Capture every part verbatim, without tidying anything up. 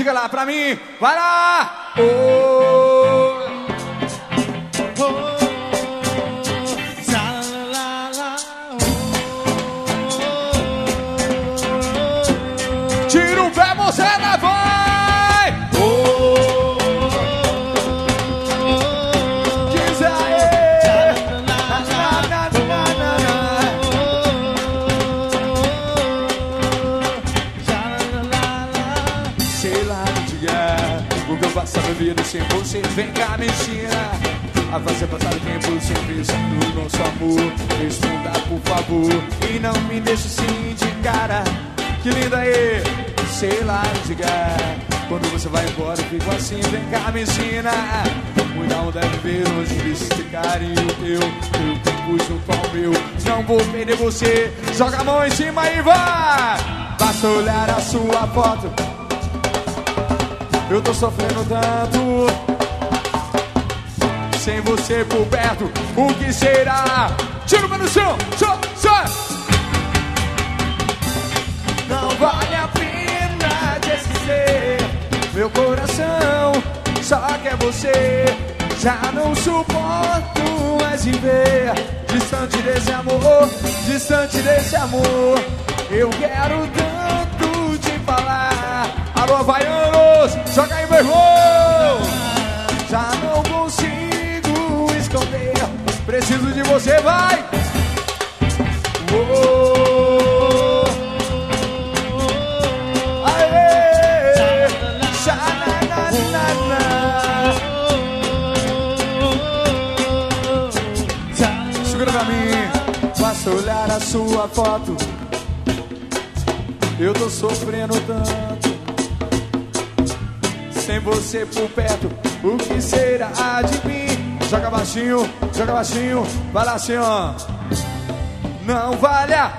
Diga lá pra mim, vai lá! Oh, oh. Tira o pé, você lá vai! Oh, diz aí! Sei lá, não diga o que eu faço na vida sem você. Vem cá, me ensina a fazer passar o tempo sem pensar no nosso amor. Responda, por favor, e não me deixe assim de cara. Que linda aí, sei lá, diga. Quando você vai embora eu fico assim. Vem cá, me ensina muito não deve ver hoje esse carinho teu. Teu tempo junto ao meu. Não vou perder você. Joga a mão em cima e vai. Basta olhar a sua foto. Eu tô sofrendo tanto sem você por perto. O que será? Tira o pé no chão, só, só. Não vale a pena te esquecer. Meu coração só quer você. Já não suporto mais viver distante desse amor, distante desse amor. Eu quero tanto te falar. Alô, havaianos, joga aí, meu irmão. Já não consigo esconder. Preciso de você, vai. Oh. Segura pra mim. Basta olhar a sua foto. Eu tô sofrendo tanto sem você por perto. O que será de mim? Joga baixinho, joga baixinho. Vai lá assim, ó. Não vale a...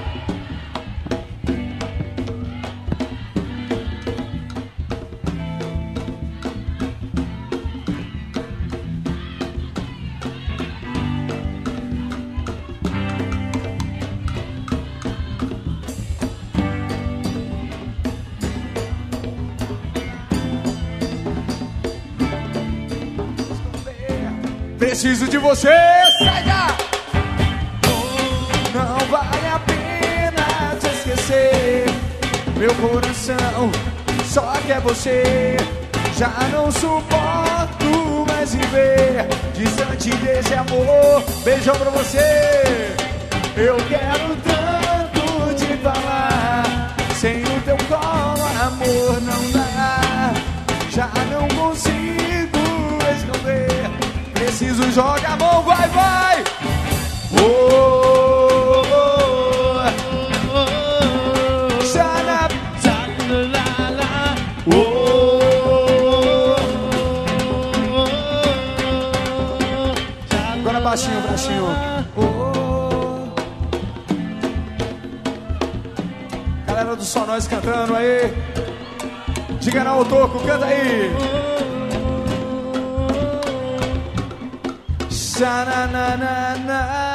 Preciso de você, saia! Não vale a pena te esquecer. Meu coração só quer você. Já não suporto mais viver distante desse amor. Beijão pra você. Eu quero tanto te falar. Sem o teu colo, amor, não dá. Já não consigo esconder. Preciso, joga a mão, vai, vai! Oh, oh, oh, oh, xana, xana, oh, oh, oh, agora baixinho, baixinho. Oh, galera do Só Nós cantando aí. Diga não, Toco, canta aí. Sa-na-na-na-na.